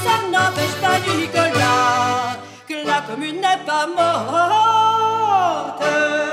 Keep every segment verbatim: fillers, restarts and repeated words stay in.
ça n'empêche pas du Nicolas que la commune n'est pas morte.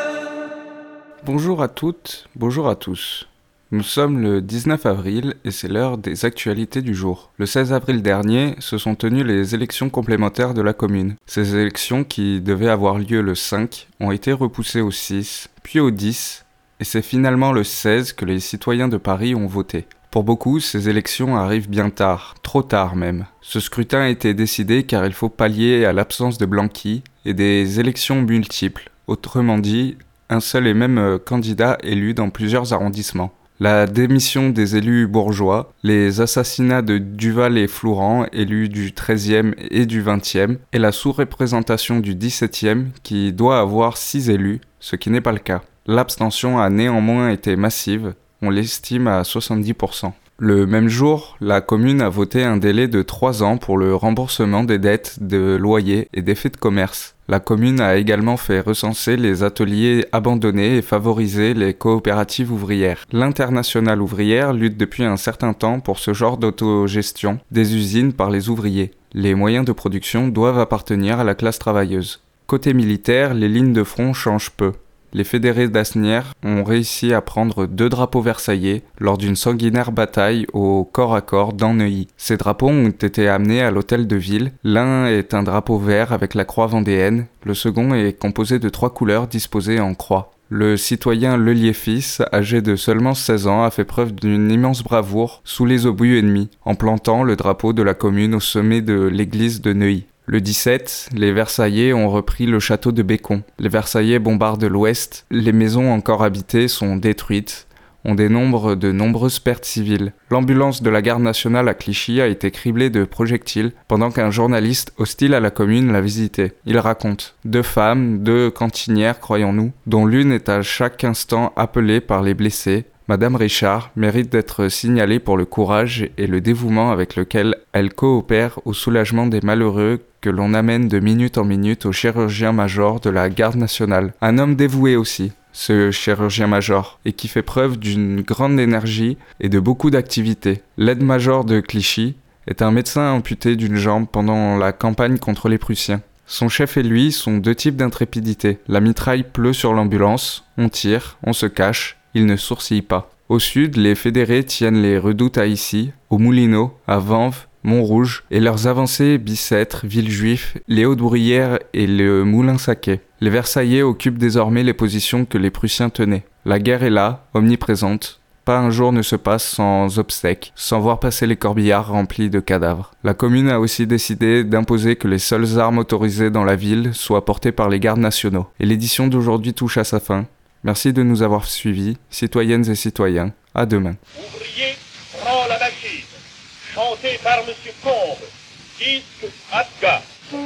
Bonjour à toutes, bonjour à tous. Nous sommes le dix-neuf avril et c'est l'heure des actualités du jour. Le seize avril dernier, se sont tenues les élections complémentaires de la commune. Ces élections qui devaient avoir lieu le cinq ont été repoussées au six, puis au dix, et c'est finalement le seize que les citoyens de Paris ont voté. Pour beaucoup, ces élections arrivent bien tard, trop tard même. Ce scrutin a été décidé car il faut pallier à l'absence de Blanqui et des élections multiples, autrement dit, un seul et même candidat élu dans plusieurs arrondissements. La démission des élus bourgeois, les assassinats de Duval et Flourens, élus du treizième et du vingtième, et la sous-représentation du dix-septième, qui doit avoir six élus, ce qui n'est pas le cas. L'abstention a néanmoins été massive, on l'estime à soixante-dix pour cent. Le même jour, la commune a voté un délai de trois ans pour le remboursement des dettes de loyer et des faits de commerce. La commune a également fait recenser les ateliers abandonnés et favoriser les coopératives ouvrières. L'Internationale ouvrière lutte depuis un certain temps pour ce genre d'autogestion des usines par les ouvriers. Les moyens de production doivent appartenir à la classe travailleuse. Côté militaire, les lignes de front changent peu. Les fédérés d'Asnières ont réussi à prendre deux drapeaux versaillais lors d'une sanguinaire bataille au corps à corps dans Neuilly. Ces drapeaux ont été amenés à l'hôtel de ville. L'un est un drapeau vert avec la croix vendéenne, le second est composé de trois couleurs disposées en croix. Le citoyen Lelier-Fils, âgé de seulement seize ans, a fait preuve d'une immense bravoure sous les obus ennemis, en plantant le drapeau de la commune au sommet de l'église de Neuilly. Le dix-sept, les Versaillais ont repris le château de Bécon. Les Versaillais bombardent l'ouest, les maisons encore habitées sont détruites. On dénombre de nombreuses pertes civiles. L'ambulance de la garde nationale à Clichy a été criblée de projectiles pendant qu'un journaliste hostile à la commune l'a visité. Il raconte « Deux femmes, deux cantinières, croyons-nous, dont l'une est à chaque instant appelée par les blessés. Madame Richard mérite d'être signalée pour le courage et le dévouement avec lequel elle coopère au soulagement des malheureux que l'on amène de minute en minute au chirurgien-major de la garde nationale. Un homme dévoué aussi, ce chirurgien-major, et qui fait preuve d'une grande énergie et de beaucoup d'activité. L'aide-major de Clichy est un médecin amputé d'une jambe pendant la campagne contre les Prussiens. Son chef et lui sont deux types d'intrépidité. La mitraille pleut sur l'ambulance, on tire, on se cache, il ne sourcille pas. Au sud, les fédérés tiennent les redoutes à Issy, au Moulineau, à Vanves, Montrouge, et leurs avancées Bicêtre, Villejuif, les Hauts-de-Bruyères et le Moulin-Saquet. Les Versaillais occupent désormais les positions que les Prussiens tenaient. La guerre est là, omniprésente. Pas un jour ne se passe sans obsèques, sans voir passer les corbillards remplis de cadavres. La commune a aussi décidé d'imposer que les seules armes autorisées dans la ville soient portées par les gardes nationaux. Et l'édition d'aujourd'hui touche à sa fin. Merci de nous avoir suivis, citoyennes et citoyens. À demain. Ouvrier prend la machine. Chanté par Monsieur Combe. Disque Atka.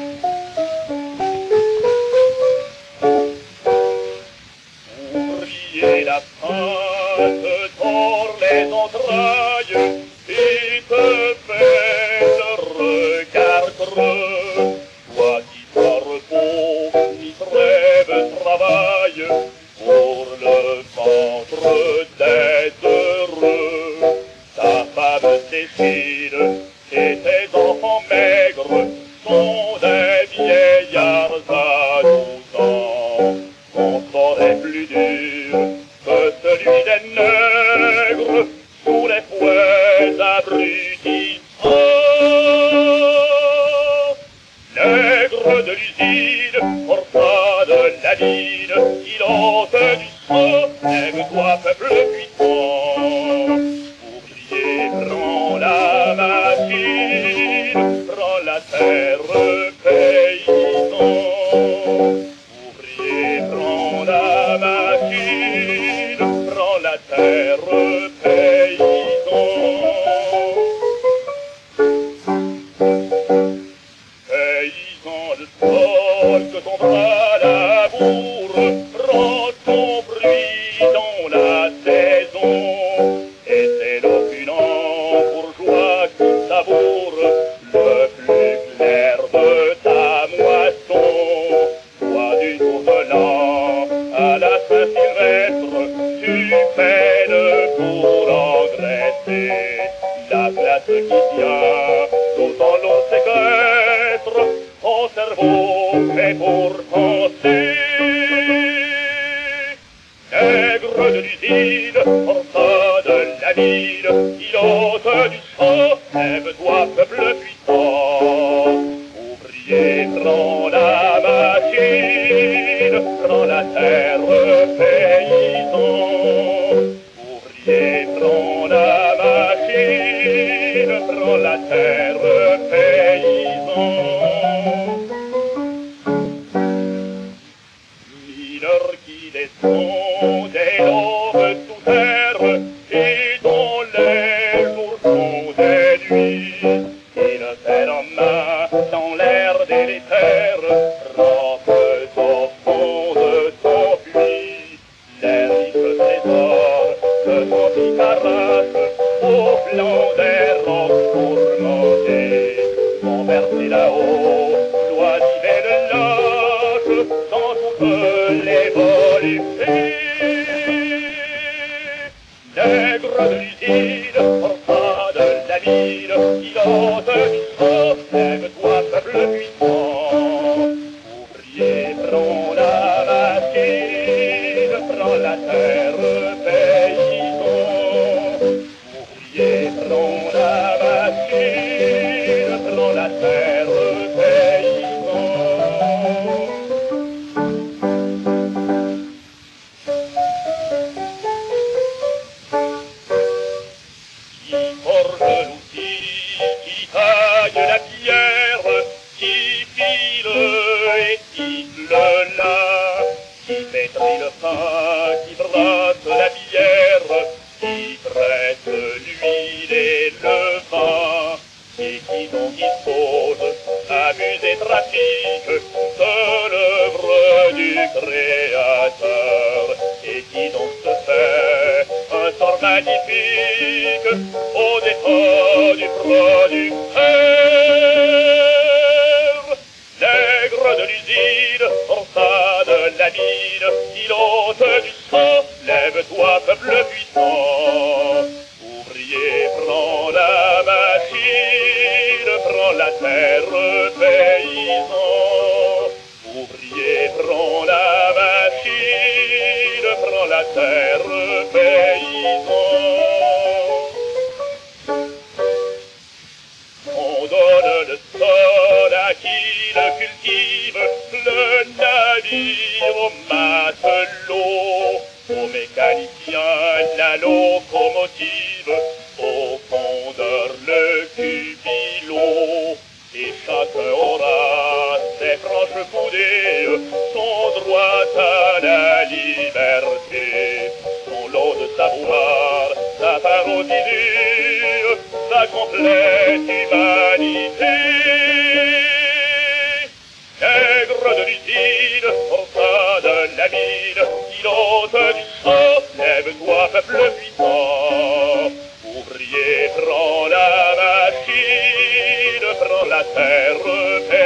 Ouvrier la pinte tord les entrailles et te fait le regard creux. Toi qui sans repos ni trêve travaille pour le ventre des heureux. Ta femme Cécile et tes enfants maigres sont des vieillards à douze ans. Mon sort est plus dur que celui des nègres sous les fouets abrutissants. Nègre de l'usine, forçat de la mine, il ôte du sang, lève-toi peuple puissant. Ouvrier, prends la machine, prends la terre, paysan. Ouvrier, prends la machine, prends la terre, paysan. Paysan, le sol que ton bras laboure, prends ton fruit dans la saison. Et c'est l'opulent bourgeois qui savoure le plus clair de ta moisson. Toi du Tourtelan à la Saint-Sylvestre, tu peines pour engraisser la place qui tient tout en long. cerveau fait pour penser. Nègre de l'usine, forçat de la mine, pilote du champ, lève-toi, peuple puissant. Ouvrier, prends la machine, prends la terre, paysan. Ouvrier, prends la machine, prends la terre, paysan. Mineur qui descend des lobes sous terre et dont les jours sont des nuits, il fait en main dans l'air délétère, rampe au fond de son puits, les riches trésors de son petit arrache au flanc des rocs tourmentés, vont verser là-haut, l'oisive et le lâche, dans toutes les voluptés. Nègre de l'usine, forçat de la mine, pilote du sang, lève-toi, peuple puissant. Ouvrier, prends la machine, prends la terre, paysan. Ouvrier, prends la machine, prends la terre, paysan. Qui forge l'outil, qui taille la pierre, qui file et tisse là, qui pétrit le pain, qui brasse la bière, qui prête l'huile et le vin, et qui donc dispose, amuse et trafique de l'œuvre du Créateur, et qui donc se fait un sort magnifique au départ du producteur. Nègre de l'usine, forçat de la mine, pilote du sang, lève-toi, peuple puissant. Ouvrier, prends la machine, prends la terre, paysan. Ouvrier, prends la machine, prends la terre, paysan. On donne le sol à qui le cultive, le navire au matelot, au mécanicien la locomotive, au fondeur le cubilo. Et chacun aura ses franches coudées, son droit à la liberté, son lot de savoir, sa parodie, sa complète humanité. Nègre de l'usine, forçat de la mine, pilote du sang, lève-toi, peuple puissant. Ouvrier, prends la machine, prends la terre,